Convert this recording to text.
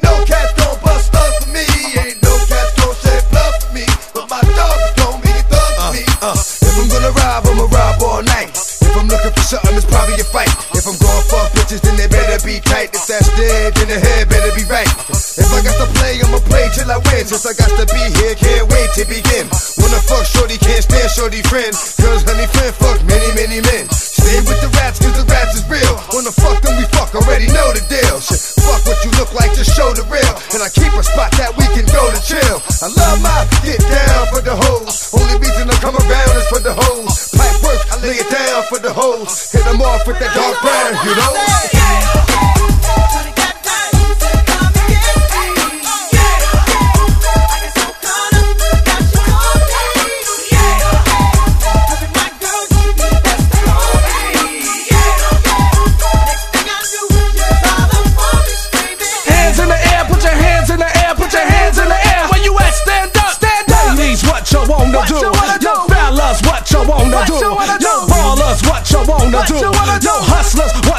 no cats gon' bust up for me. Ain't no cats gon' shed blood for me. But my dogs gon' be thugs for me. If I'm gonna rob, I'ma rob all night. If I'm looking for something, it's probably a fight. If I'm going fuck bitches, then they better be tight. If that's dead, then the head better be right. If I got to play, I'ma play till I win. Since I got to be here, can't wait to begin. Wanna fuck shorty, can't stand shorty friend. Cause honey friend fuck many, many men. Stay with the rats, cause the rats is real. Wanna fuck, then we fuck, already know the deal. Shit, fuck what you look like, just show the real. And I keep a spot that we can go to chill. I love my get down for the hoes. Only reason I come around is for the hoes. Pipe work, I lay it down for the hoes. Hit them off with that dark brown, you know? Yo, fellas, what you wanna do? Yo, hustlers,